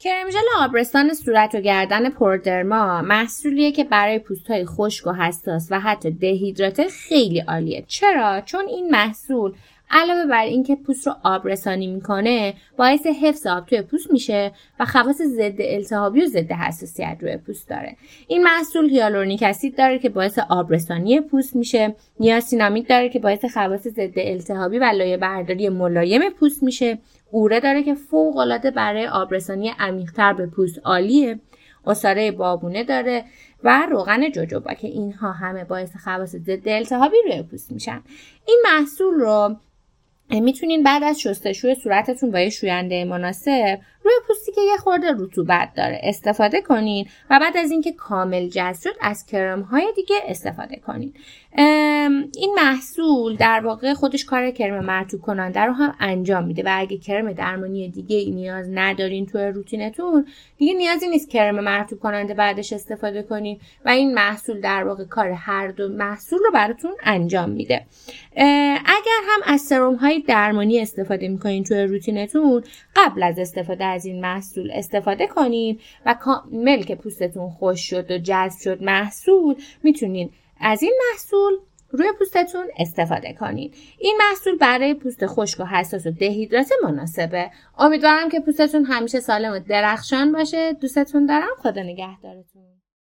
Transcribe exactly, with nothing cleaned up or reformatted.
کرم ژل آبرسان صورت و گردن پرودرما محصولیه که برای پوست‌های خشک و حساس و حتی دهیدراته خیلی عالیه. چرا؟ چون این محصول علاوه بر اینکه پوست رو آبرسانی میکنه، باعث حفظ آب توی پوست میشه و خواص ضد التهابی و ضد حساسیت روی پوست داره. این محصول هیالورونیک اسید داره که باعث آبرسانی پوست میشه، نیاسینامید داره که باعث خواص ضد التهابی و لایه برداری ملایم پوست میشه، اوره داره که فوق العاده برای آبرسانی عمیق‌تر به پوست عالیه، عصاره بابونه داره و روغن جوجوبا که اینها همه باعث خواص ضد التهابی روی پوست میشن. این محصول رو میتونین بعد از شستشوی صورتتون با یه شوینده مناسب روی پوستی که یه خورده رطوبت داره استفاده کنین و بعد از اینکه کامل جذب شد از کرم های دیگه استفاده کنین. این محصول در واقع خودش کار کرم مرطوب کننده رو هم انجام میده و اگه کرم درمانی دیگه ای نیاز ندارین توی روتینتون، دیگه نیازی نیست کرم مرطوب کننده بعدش استفاده کنین و این محصول در واقع کار هر دو محصول رو براتون انجام میده. اگر هم از سرم های درمانی استفاده میکنین توی روتینتون، قبل از استفاده از این محصول استفاده کنین و کامل که پوستتون خوش شد و جذب شد محصول، میتونین از این محصول روی پوستتون استفاده کنین. این محصول برای پوست خشک و حساس و دهیدراته مناسبه. امیدوارم که پوستتون همیشه سالم و درخشان باشه. دوستتون دارم. خدا نگهدارتون.